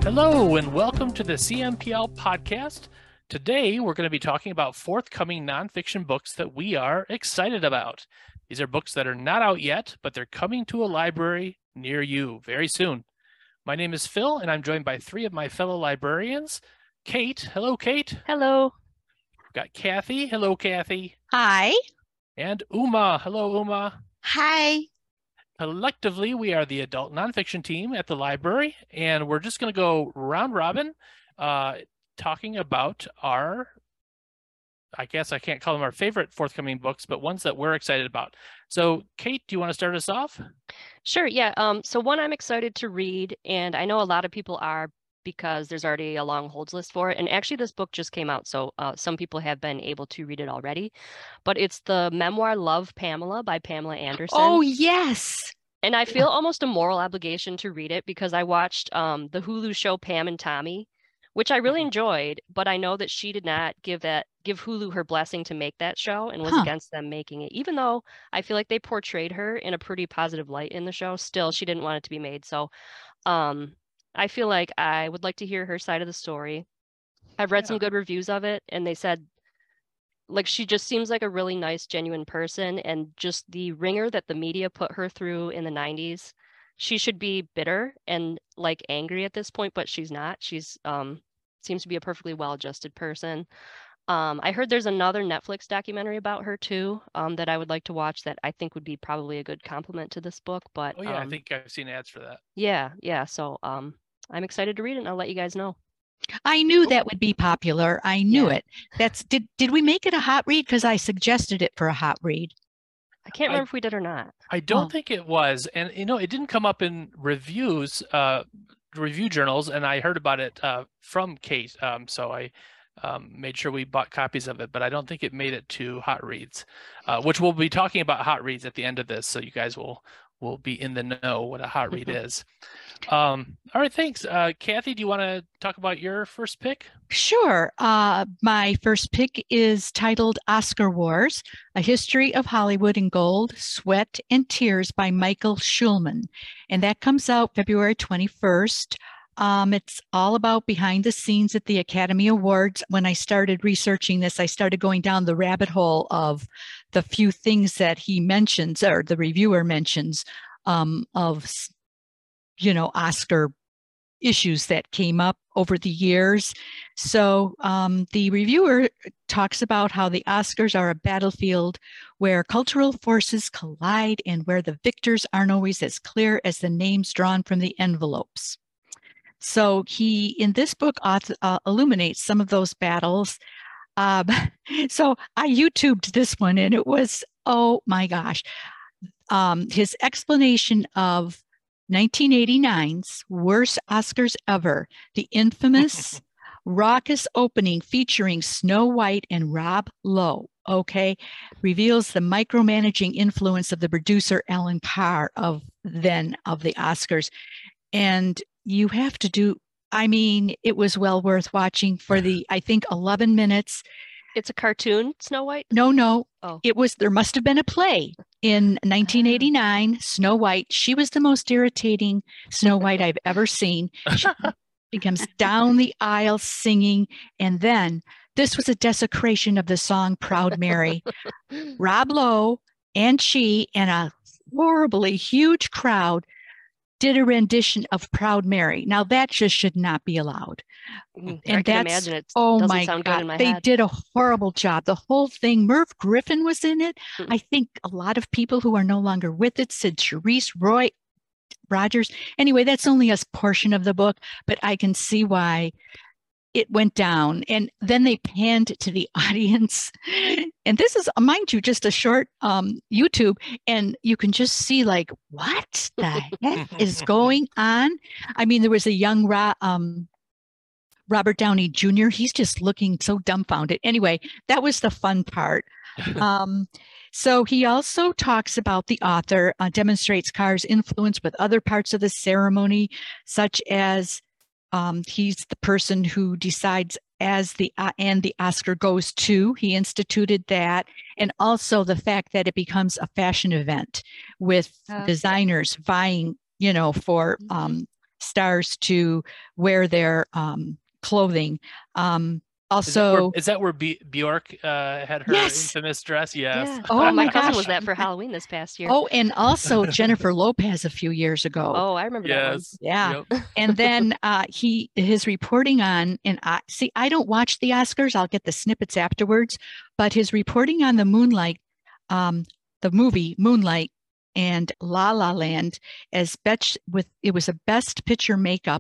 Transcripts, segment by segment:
Hello, and welcome to the CMPL podcast. Today, we're going to be talking about forthcoming nonfiction books that we are excited about. These are books that are not out yet, but they're coming to a library near you very soon. My name is Phil, and I'm joined by three of my fellow librarians. Kate. Hello, Kate. Hello. We've got Kathy. Hello, Kathy. Hi. And Uma. Hello, Uma. Hi. Collectively, we are the adult nonfiction team at the library, and we're just going to go round robin talking about our, I guess I can't call them our favorite forthcoming books, but ones that we're excited about. So, Kate, do you want to start us off? Sure, yeah. So one I'm excited to read, and I know a lot of people are because there's already a long holds list for it. And actually, this book just came out, so some people have been able to read it already. But it's the memoir Love, Pamela by Pamela Anderson. Oh, yes. And I feel almost a moral obligation to read it because I watched the Hulu show Pam and Tommy, which I really enjoyed, but I know that she did not give Hulu her blessing to make that show and was against them making it. Even though I feel like they portrayed her in a pretty positive light in the show, still she didn't want it to be made. So I feel like I would like to hear her side of the story. I've read some good reviews of it, and they said like she just seems like a really nice, genuine person, and just the ringer that the media put her through in the 90s. She should be bitter and like angry at this point, but she's not. She's seems to be a perfectly well-adjusted person. I heard there's another Netflix documentary about her too, that I would like to watch that I think would be probably a good complement to this book. But oh yeah, I think I've seen ads for that. Yeah. So I'm excited to read it, and I'll let you guys know. I knew that would be popular. I knew it. Did we make it a hot read? Because I suggested it for a hot read. I can't remember if we did or not. I don't think it was. And, it didn't come up in reviews, review journals, and I heard about it from Kate. So I made sure we bought copies of it, but I don't think it made it to hot reads, which we'll be talking about hot reads at the end of this. So you guys will be in the know what a hot read is. All right, thanks. Kathy, do you want to talk about your first pick? Sure. My first pick is titled Oscar Wars, A History of Hollywood in Gold, Sweat, and Tears by Michael Schulman. And that comes out February 21st. It's all about behind the scenes at the Academy Awards. When I started researching this, I started going down the rabbit hole of the few things that he mentions, or the reviewer mentions, of, Oscar issues that came up over the years. So the reviewer talks about how the Oscars are a battlefield where cultural forces collide and where the victors aren't always as clear as the names drawn from the envelopes. So he, in this book, illuminates some of those battles. So I YouTubed this one, and it was, oh my gosh, his explanation of 1989's worst Oscars ever, the infamous raucous opening featuring Snow White and Rob Lowe, reveals the micromanaging influence of the producer Alan Carr of the Oscars. And you have to do, it was well worth watching for the, I think, 11 minutes. It's a cartoon, Snow White? No. Oh. There must have been a play in 1989, Snow White. She was the most irritating Snow White I've ever seen. She comes down the aisle singing, and then this was a desecration of the song Proud Mary. Rob Lowe and she and a horribly huge crowd did a rendition of Proud Mary. Now that just should not be allowed. And I can imagine it. Oh doesn't my sound God, good in my they head. did a horrible job. The whole thing, Merv Griffin was in it. I think a lot of people who are no longer with it said Charisse Roy Rogers. Anyway, that's only a portion of the book, but I can see why it went down. And then they panned to the audience. And this is, mind you, just a short YouTube. And you can just see like, what the heck is going on? There was a young Robert Downey Jr. He's just looking so dumbfounded. Anyway, that was the fun part. So he also talks about the author, demonstrates Carr's influence with other parts of the ceremony, such as he's the person who decides as the Oscar goes to. He instituted that, and also the fact that it becomes a fashion event with designers vying, for stars to wear their clothing. Also, is that where Bjork had her Yes. infamous dress? Yes. Yeah. Oh my my cousin gosh. was that for Halloween this past year. oh, and also Jennifer Lopez a few years ago. Oh, I remember that one. Yes. Yeah. Yep. And then his reporting on, and I don't watch the Oscars. I'll get the snippets afterwards, but his reporting on the the movie Moonlight and La La Land it was a Best Picture makeup.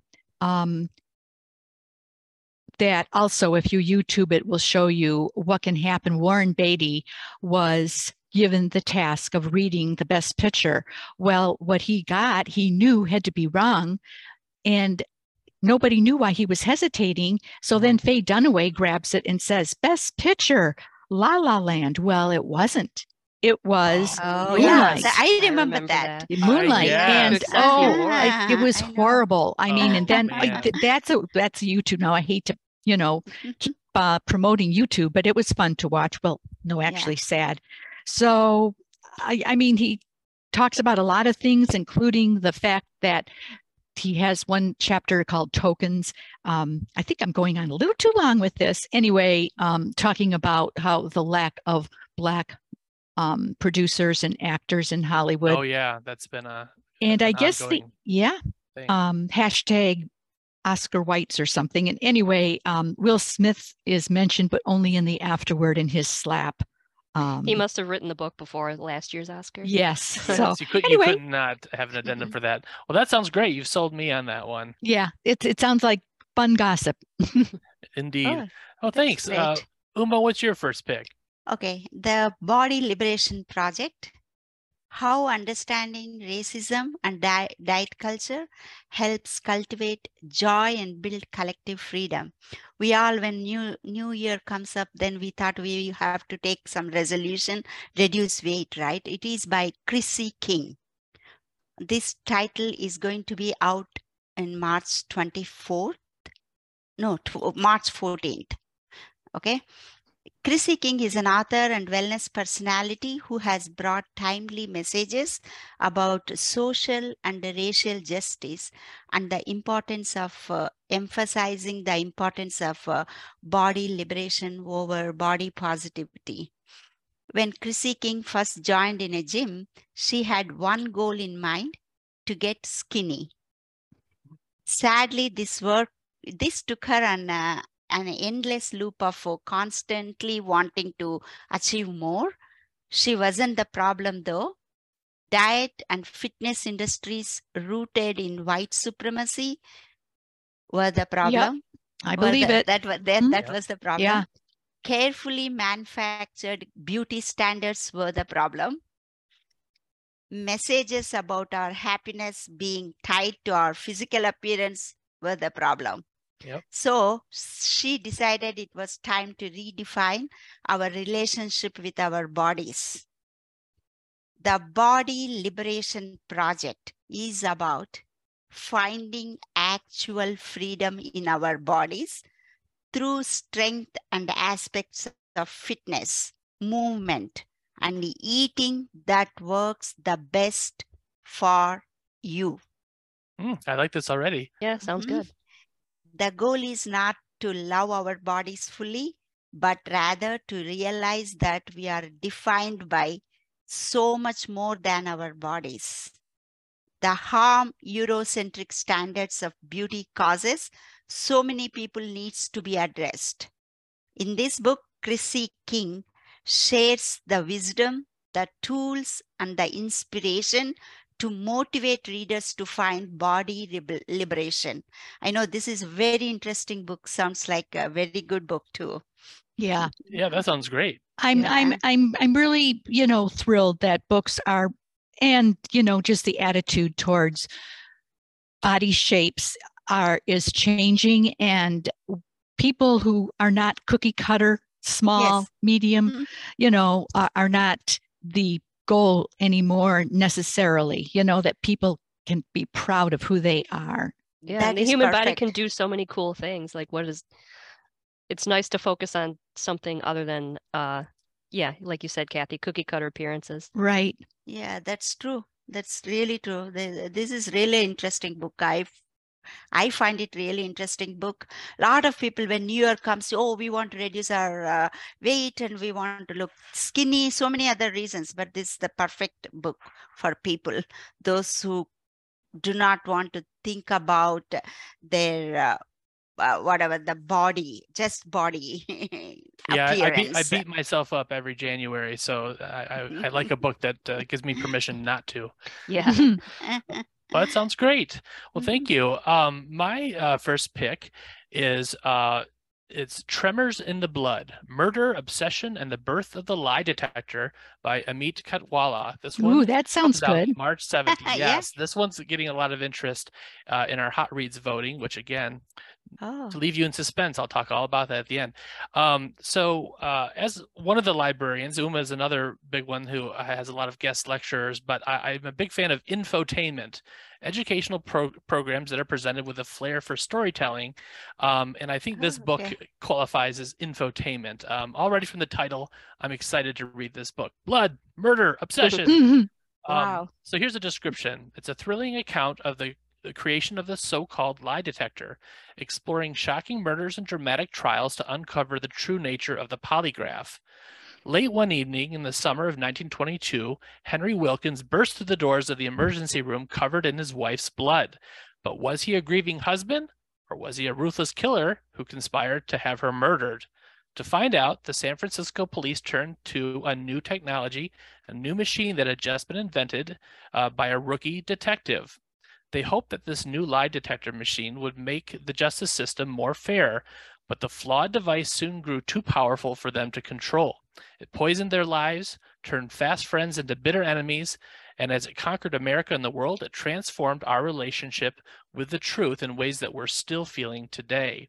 That also, if you YouTube it, will show you what can happen. Warren Beatty was given the task of reading the Best Picture. Well, what he got, he knew had to be wrong, and nobody knew why he was hesitating. So then Faye Dunaway grabs it and says, Best Picture, La La Land. Well, it wasn't. It was Moonlight. Yeah, I remember that. Moonlight, yes. and it was I know. horrible. I mean, Oh, and then man. that's YouTube. Now I hate to keep promoting YouTube, but it was fun to watch. Well, no, actually sad. So I mean, he talks about a lot of things, including the fact that he has one chapter called Tokens. I think I'm going on a little too long with this. Anyway, talking about how the lack of Black producers and actors in Hollywood. Oh yeah, that's been and I guess thing. hashtag Oscar Whites or something. And anyway, Will Smith is mentioned, but only in the afterword in his slap. He must have written the book before last year's Oscars. Yes. So you could not have an addendum for that. Well, that sounds great. You've sold me on that one. Yeah, it sounds like fun gossip. Indeed. Oh, thanks. Great. Uma, what's your first pick? Okay, the Body Liberation Project. How understanding racism and diet culture helps cultivate joy and build collective freedom. We all, when new year comes up, then we thought we have to take some resolution, reduce weight, right? It is by Chrissy King. This title is going to be out in March 24th. No, March 14th. Okay. Chrissy King is an author and wellness personality who has brought timely messages about social and racial justice and the importance of emphasizing the importance of body liberation over body positivity. When Chrissy King first joined in a gym, she had one goal in mind: to get skinny. Sadly, this took her on an endless loop of constantly wanting to achieve more. She wasn't the problem though. Diet and fitness industries rooted in white supremacy were the problem. Yep, I believe it. That was the problem. Yeah. Carefully manufactured beauty standards were the problem. Messages about our happiness being tied to our physical appearance were the problem. Yep. So she decided it was time to redefine our relationship with our bodies. The Body Liberation Project is about finding actual freedom in our bodies through strength and aspects of fitness, movement, and eating that works the best for you. I like this already. Yeah, sounds good. The goal is not to love our bodies fully, but rather to realize that we are defined by so much more than our bodies. The harm Eurocentric standards of beauty causes so many people needs to be addressed. In this book, Chrissy King shares the wisdom, the tools, and the inspiration to motivate readers to find body liberation. I know this is a very interesting book. Sounds like a very good book too. Yeah. Yeah, that sounds great. I'm really, thrilled that books are, and, just the attitude towards body shapes is changing, and people who are not cookie cutter, small, medium, are not the goal anymore necessarily, that people can be proud of who they are. Yeah, and the human body can do so many cool things. Like it's nice to focus on something other than, like you said, Kathy, cookie cutter appearances. Right. Yeah, that's true. That's really true. This is really interesting book. I find it really interesting book. A lot of people, when New Year comes, oh, we want to reduce our weight and we want to look skinny, so many other reasons. But this is the perfect book for people, those who do not want to think about their whatever the body, just body Yeah, appearance. I beat myself up every January, so I like a book that gives me permission not to. Yeah. Well, that sounds great. Well, thank you. My first pick is it's Tremors in the Blood: Murder, Obsession, and the Birth of the Lie Detector by Amit Katwala. This one Ooh, that sounds comes out good. March 7th. Yeah. Yes, this one's getting a lot of interest in our Hot Reads voting, which again, Oh. to leave you in suspense, I'll talk all about that at the end. As one of the librarians, Uma is another big one who has a lot of guest lecturers, but I'm a big fan of infotainment, educational programs that are presented with a flair for storytelling. And I think this book qualifies as infotainment. Already from the title, I'm excited to read this book. Blood, Murder, Obsession. Wow. So here's a description. It's a thrilling account of the creation of the so-called lie detector, exploring shocking murders and dramatic trials to uncover the true nature of the polygraph. Late one evening in the summer of 1922, Henry Wilkins burst through the doors of the emergency room covered in his wife's blood. But was he a grieving husband, or was he a ruthless killer who conspired to have her murdered? To find out, the San Francisco police turned to a new technology, a new machine that had just been invented by a rookie detective. They hoped that this new lie detector machine would make the justice system more fair, but the flawed device soon grew too powerful for them to control. It poisoned their lives, turned fast friends into bitter enemies, and as it conquered America and the world, it transformed our relationship with the truth in ways that we're still feeling today.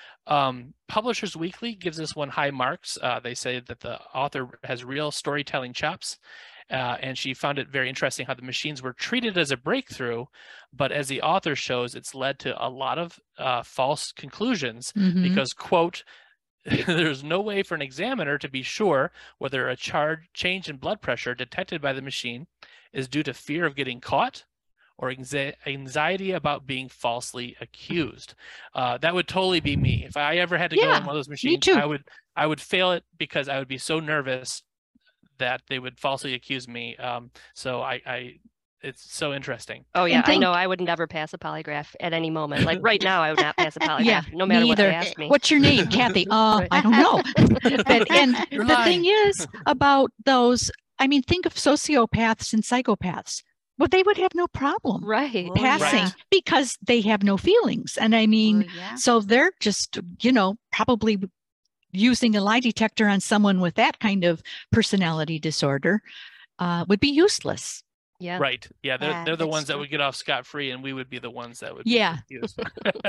Publishers Weekly gives this one high marks. They say that the author has real storytelling chops. And she found it very interesting how the machines were treated as a breakthrough, but as the author shows, it's led to a lot of false conclusions because, quote, there's no way for an examiner to be sure whether a change in blood pressure detected by the machine is due to fear of getting caught or anxiety about being falsely accused. That would totally be me. If I ever had to go on one of those machines, I would fail it because I would be so nervous that they would falsely accuse me. So it's so interesting. Oh yeah, I know I would never pass a polygraph at any moment. Like right now, I would not pass a polygraph, no matter what they ask me. What's your name, Kathy? I don't know. And the thing is about those, I mean, think of sociopaths and psychopaths. Well, they would have no problem passing because they have no feelings. And I mean, so they're just, probably using a lie detector on someone with that kind of personality disorder would be useless. Yeah. Right. Yeah. They're the ones that would get off scot-free, and we would be the ones that would be confused.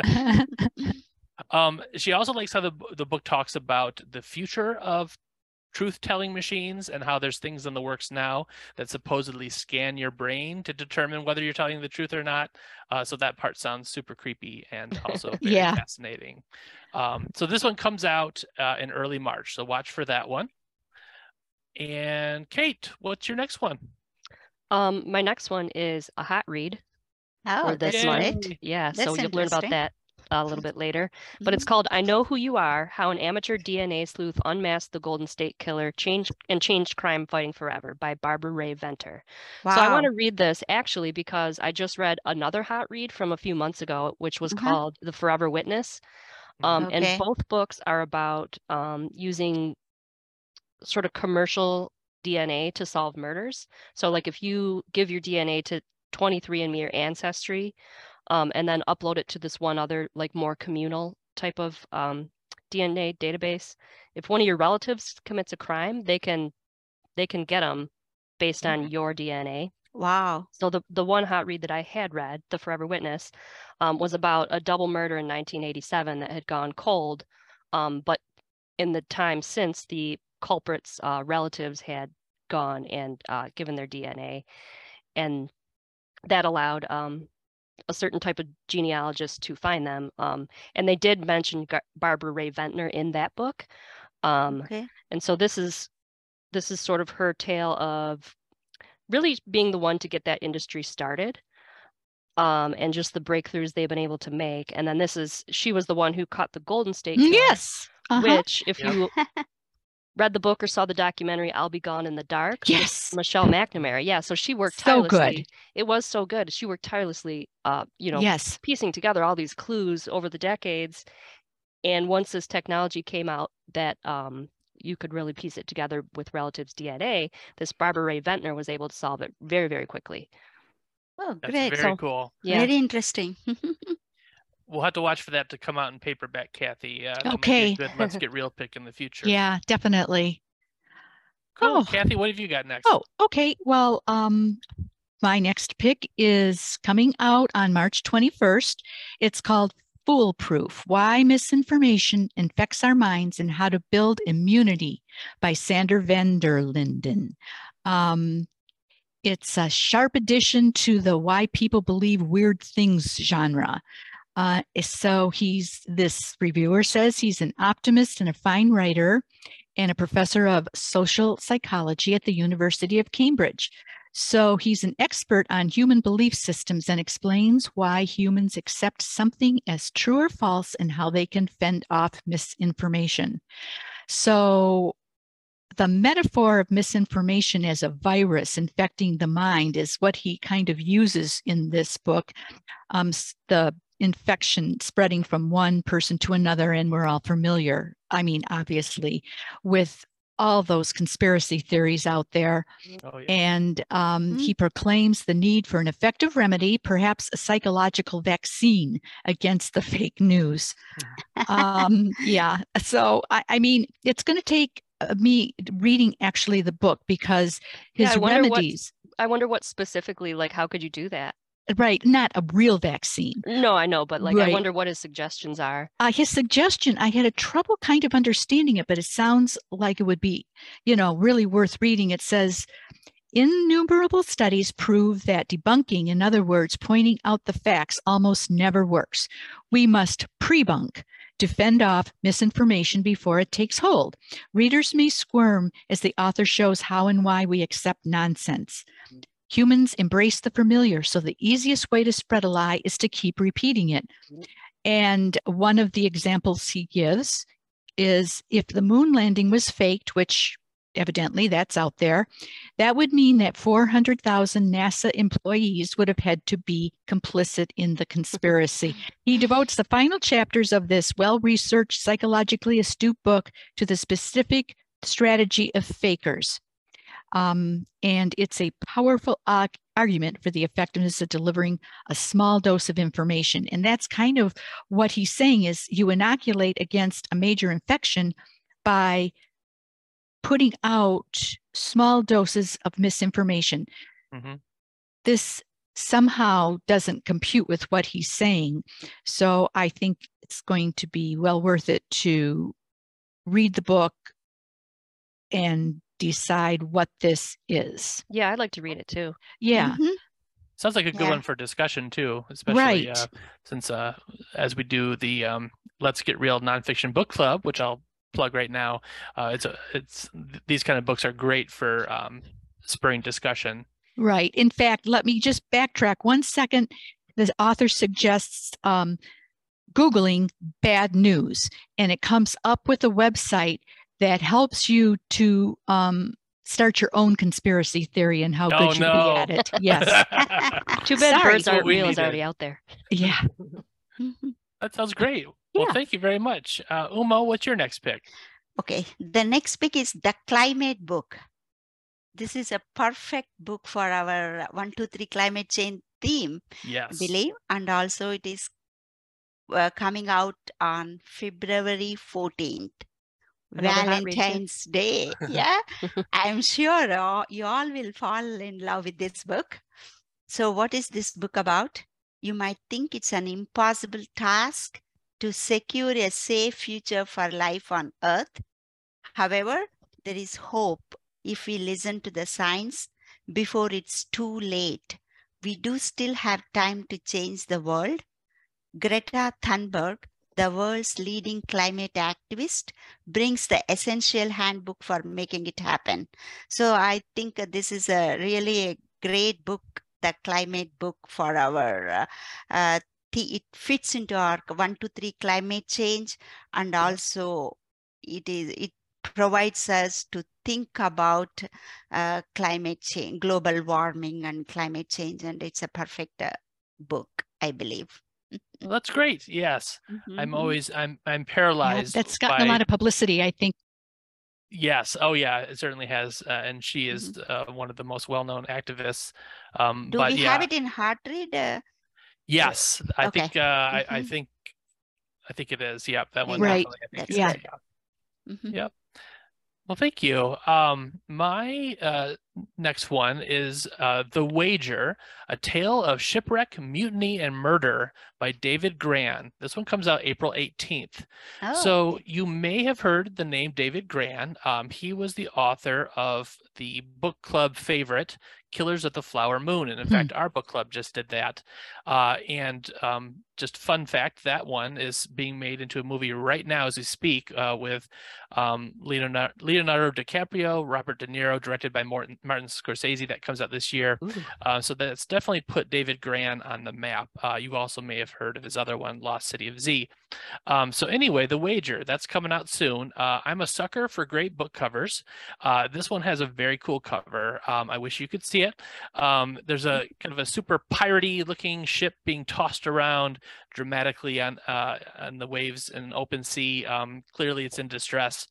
She also likes how the book talks about the future of truth-telling machines and how there's things in the works now that supposedly scan your brain to determine whether you're telling the truth or not. So that part sounds super creepy and also very fascinating. So this one comes out in early March, so watch for that one. And Kate, what's your next one? My next one is a hot read for this month. Yeah, so you'll learn about that a little bit later. But it's called I Know Who You Are, How an Amateur DNA Sleuth Unmasked the Golden State Killer Changed Crime Fighting Forever by Barbara Ray Venter. Wow. So I want to read this actually because I just read another hot read from a few months ago, which was called The Forever Witness. And both books are about using sort of commercial DNA to solve murders. So like if you give your DNA to 23andMe or Ancestry, and then upload it to this one other like more communal type of DNA database, if one of your relatives commits a crime, they can get them based on your DNA. Wow. So the one hot read that I had read, The Forever Witness, was about a double murder in 1987 that had gone cold, but in the time since, the culprits' relatives had gone and given their DNA, and that allowed a certain type of genealogist to find them. And they did mention Barbara Ray Venter in that book. And so this is sort of her tale of really being the one to get that industry started. And just the breakthroughs they've been able to make. And then she was the one who caught the Golden State Killer. Yes. Which, if Yep. you read the book or saw the documentary I'll Be Gone in the Dark, Yes. Michelle McNamara. Yeah, so she worked So tirelessly. good. It was so good. She worked tirelessly, Yes. piecing together all these clues over the decades. And once this technology came out that you could really piece it together with relatives' DNA, this Barbara Ray Ventnor was able to solve it very, very quickly. Oh, That's great. very cool. Yeah. Very interesting. We'll have to watch for that to come out in paperback, Kathy. That might be Okay. a good Let's Get Real pick in the future. Yeah, definitely. Cool. Oh. Kathy, what have you got next? Oh, okay. Well, my next pick is coming out on March 21st. It's called Foolproof: Why Misinformation Infects Our Minds and How to Build Immunity by Sander van der Linden. It's a sharp addition to the Why People Believe Weird Things genre. So this reviewer says he's an optimist and a fine writer and a professor of social psychology at the University of Cambridge. So he's an expert on human belief systems and explains why humans accept something as true or false and how they can fend off misinformation. So the metaphor of misinformation as a virus infecting the mind is what he kind of uses in this book. The infection spreading from one person to another, and we're all familiar, I mean, obviously, with all those conspiracy theories out there. Oh, yeah. And he proclaims the need for an effective remedy, perhaps a psychological vaccine against the fake news. Yeah, so I mean, it's going to take me reading actually the book, because his remedies. I wonder what specifically, like, how could you do that? Right, not a real vaccine. No, I know, but like, Right. I wonder what his suggestions are. His suggestion, I had a trouble kind of understanding it, but it sounds like it would be, really worth reading. It says, innumerable studies prove that debunking, in other words, pointing out the facts, almost never works. We must pre-bunk to fend off misinformation before it takes hold. Readers may squirm as the author shows how and why we accept nonsense. Humans embrace the familiar, so the easiest way to spread a lie is to keep repeating it. And one of the examples he gives is, if the moon landing was faked, which evidently that's out there, that would mean that 400,000 NASA employees would have had to be complicit in the conspiracy. He devotes the final chapters of this well-researched, psychologically astute book to the specific strategy of fakers. And it's a powerful argument for the effectiveness of delivering a small dose of information. And that's kind of what he's saying, is you inoculate against a major infection by putting out small doses of misinformation. Mm-hmm. This somehow doesn't compute with what he's saying. So I think it's going to be well worth it to read the book and decide what this is. Yeah, I'd like to read it too. Yeah. Mhm. Sounds like a good Yeah. one for discussion too, especially Right. Since as we do the Let's Get Real Nonfiction Book Club, which I'll plug right now. These kind of books are great for spurring discussion. Right. In fact, let me just backtrack 1 second. The author suggests Googling bad news, and it comes up with a website that helps you to start your own conspiracy theory and how good you'd be at it. Yes. Too bad Sorry. birds aren't What we real is needed. already out there. Yeah. Mhm. That sounds great. Well, Yeah. thank you very much. Uma, what's your next pick? Okay, the next pick is The Climate Book. This is a perfect book for our 1, 2, 3 climate change theme, I Yes. believe. And also it is coming out on February 14th. Another hot read, too. Valentine's Day. Yeah, I'm sure you all will fall in love with this book. So what is this book about? You might think it's an impossible task to secure a safe future for life on Earth. However, there is hope if we listen to the science before it's too late. We do still have time to change the world. Greta Thunberg, the world's leading climate activist, brings the essential handbook for making it happen. So I think this is a really a great book, the climate book for our it fits into our 1, 2, 3 climate change, and also it provides us to think about climate change, global warming and climate change, and it's a perfect book, I believe. Well, that's great. Yes. Mhm. I'm paralyzed. That's gotten a lot of publicity, I think. Yes. Oh, yeah. It certainly has. And she is Mm-hmm. one of the most well-known activists. Do But we yeah, have it in Heartread? yes. I Okay. think I Mhm. think it is. Yep. That one Right. definitely. I think That's it Yeah. is. good. Yeah. Mhm. Yep. Well, thank you. My next one is The Wager, A Tale of Shipwreck, Mutiny, and Murder by David Grann. This one comes out April 18th. Oh. So you may have heard the name David Grann. He was the author of the book club favorite, Killers of the Flower Moon. And in fact, our book club just did that. Just fun fact, that one is being made into a movie right now as we speak with Leonardo DiCaprio, Robert De Niro, directed by Martin Scorsese. That comes out this year. So that's definitely put David Grann on the map. You also may have heard of his other one, Lost City of Z. So anyway, The Wager, that's coming out soon. I'm a sucker for great book covers. This one has a very cool cover. I wish you could see it. There's a kind of a super piratey looking ship being tossed around dramatically on the waves in an open sea. Clearly it's in distress.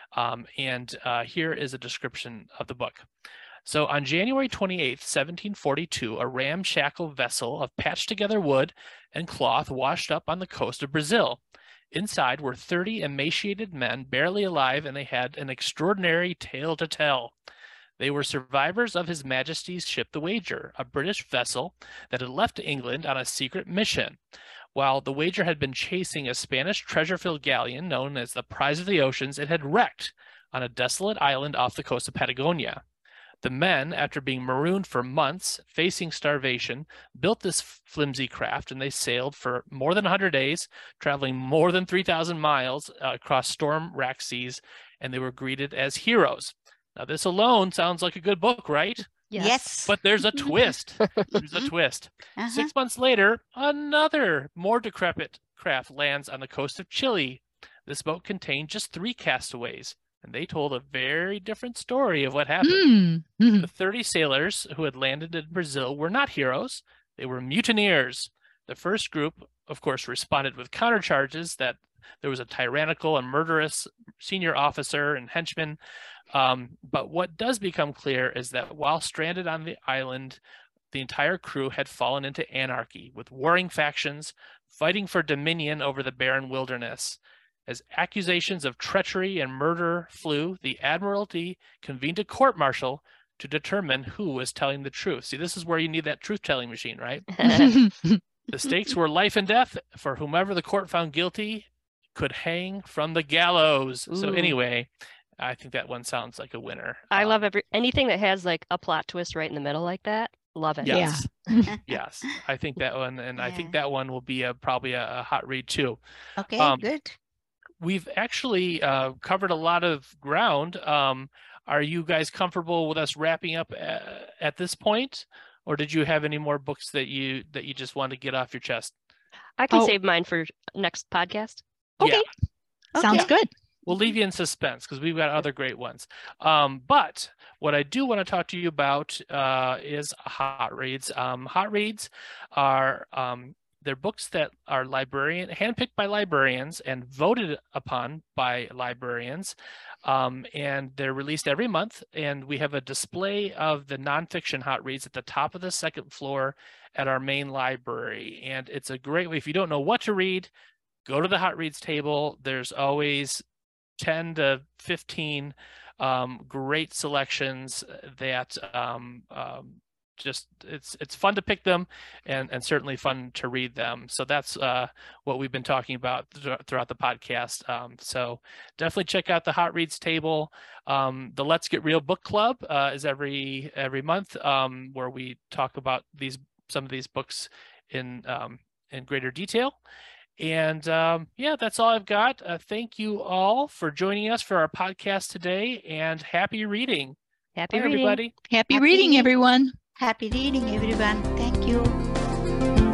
Here is a description of the book. So on January 28th, 1742, a ramshackle vessel of patched together wood and cloth washed up on the coast of Brazil. Inside were 30 emaciated men, barely alive, and they had an extraordinary tale to tell. They were survivors of His Majesty's ship The Wager, a British vessel that had left England on a secret mission. While The Wager had been chasing a Spanish treasure-filled galleon known as the Prize of the Oceans, it had wrecked on a desolate island off the coast of Patagonia. The men, after being marooned for months, facing starvation, built this flimsy craft, and they sailed for more than 100 days, traveling more than 3,000 miles across storm-racked seas, and they were greeted as heroes. Now, this alone sounds like a good book, right? Yes. But there's a twist. There's a twist. 6 months later, another more decrepit craft lands on the coast of Chile. This boat contained just 3 castaways, and they told a very different story of what happened. The 30 sailors who had landed in Brazil were not heroes. They were mutineers. The first group, of course, responded with countercharges that there was a tyrannical and murderous senior officer and henchman. But what does become clear is that while stranded on the island, the entire crew had fallen into anarchy, with warring factions fighting for dominion over the barren wilderness. As accusations of treachery and murder flew, the Admiralty convened a court-martial to determine who was telling the truth. See, this is where you need that truth-telling machine, right? The stakes were life and death for whomever the court found guilty could hang from the gallows. Ooh. So anyway, I think that one sounds like a winner. I love anything that has like a plot twist right in the middle like that. Love it. Yes. Yes. I think that one, and I think that one will be probably a hot read too. Okay, good. We've actually covered a lot of ground. Are you guys comfortable with us wrapping up at this point, or did you have any more books that you just want to get off your chest? I can save mine for next podcast. Okay. Yeah. Sounds good. We'll leave you in suspense because we've got other great ones. But what I do want to talk to you about is hot reads. Hot reads are they're books that are handpicked by librarians and voted upon by librarians. And they're released every month. And we have a display of the nonfiction hot reads at the top of the second floor at our main library. And it's a great way, if you don't know what to read, go to the hot reads table. There's always 10 to 15 great selections that just it's fun to pick them and certainly fun to read them. So that's what we've been talking about throughout the podcast. So definitely check out the hot reads table. The Let's Get Real book club is every month where we talk about some of these books in greater detail. And yeah, that's all I've got. Thank you all for joining us for our podcast today, and happy reading. Happy Bye, reading. everybody. Happy reading, everyone. Happy reading, everyone. Thank you.